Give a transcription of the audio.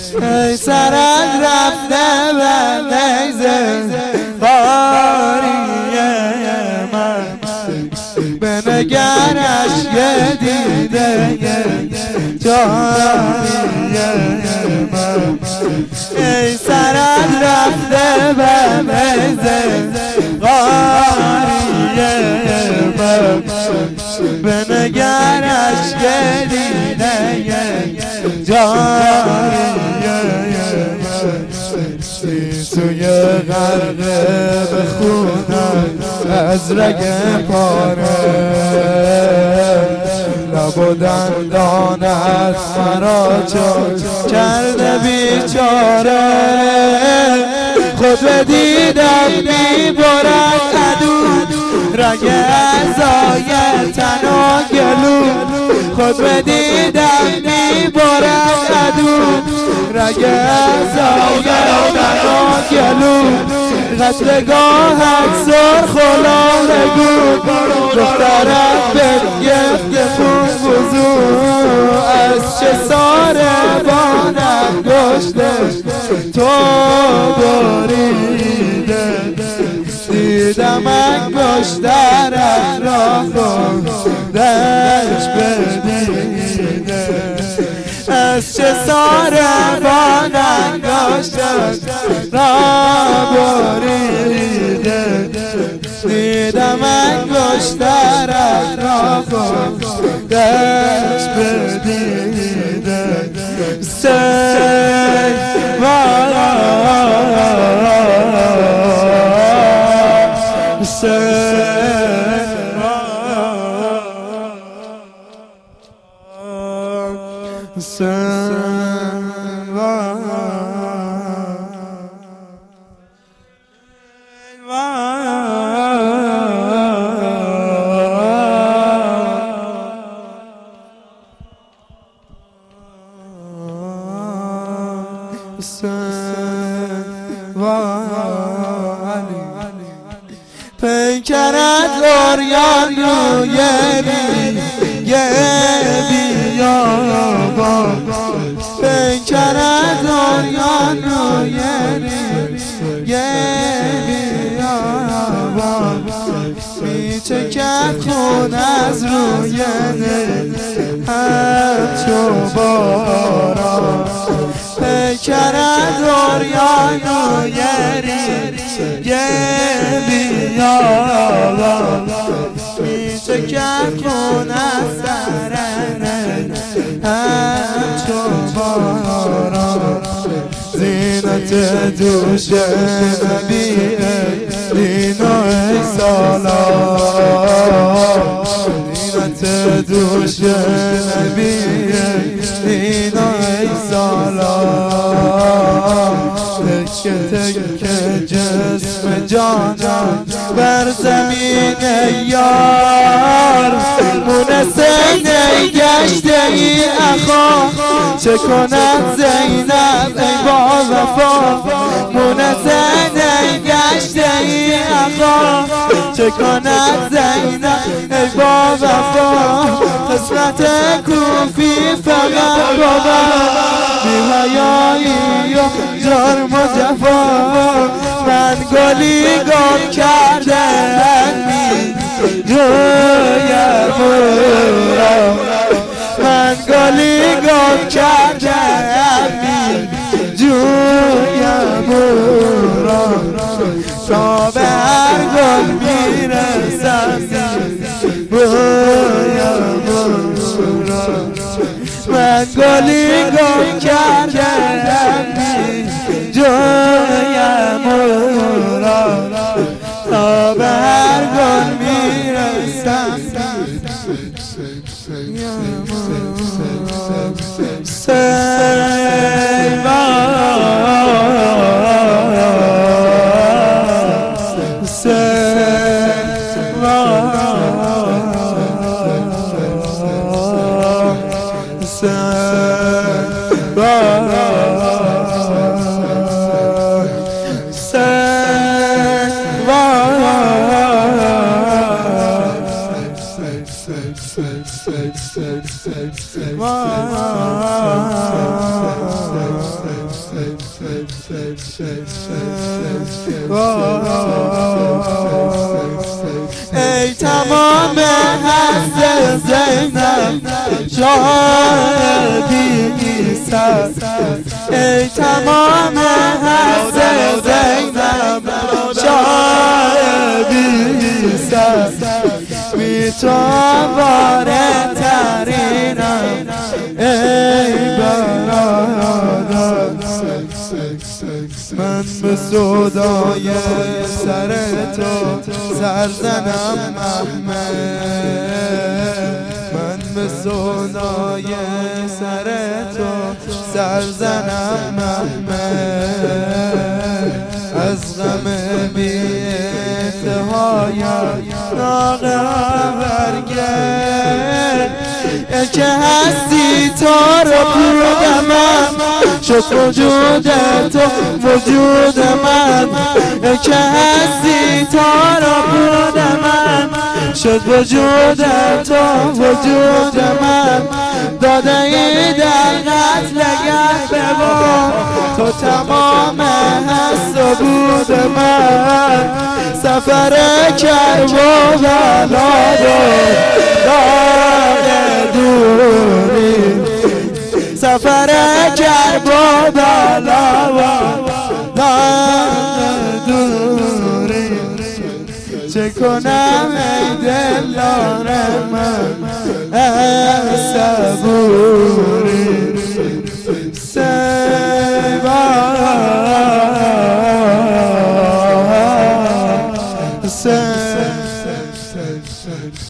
ای سرت رفته و نیزه قاریه من بنگرش یه دیده جاریه من ای سرت رفته و نیزه قاریه من بنگرش یه دیده جاریه من سوی غرقه به خونم از رگ پاره لب و دندانت مرا چاک کرده بیچاره خود بدیدم میبرد عدو رگ اعضای تن و گلو خود بدیدم میبرد عدو رگ اعضای تن و گلو قتلگاهت سرخ و لالگو دخترت بگفت خون وضو از چه ساربانم گشته تو بریده دیدم انگشترت را خودش بدیده از چه ساربان انگشتت را بریده دیدم انگشترت را خودش بدیده پیکرت اوریان روی ریگه بیابان پیکرت اوریان روی ریگه بیابان میچکد خون از روی همچو باران پیکرت اوریان روی ریگه بیابان میچکد خون از سرن همچو باران زینت دوش نبیه دین و ای سالار زینت دوش نبیه دین و ای سالار تکه تکه جسم جانم بر زمین یار مونسین گشته ای اخا چه کند زینب ای با وفا مونسین گشته ای اخا چه کند زینب ای با وفا قسمت کوفی فقط بابا بی حیایی و جرم و جفا من گلی گم کرده جویم را من گلی گم کرده جویم را تا به هر گل میرسم بویم را من گلی گم کردم جویم را تا به هر گل میرسم Bye. ای تمام حس زینب جای بی سر، ای تمام حس زینب جای بی سر، بی تو وارد ترینم ای برادر. من به سودای سر تو سرزنم احمد، من به سودای سر تو سرزنم احمد، از غم بی انتهایم ناقه برگرد، که هستی تو رو بودم شد وجود تو وجود من، که هستی تو رو بودم شد وجود تو وجود من، داده ای در قتل گربه تو تمام هست و بود من، سفر کربلا داغ دوری، سفر کربلا داغ دوری، چه کنم ای دلدار من ای صبور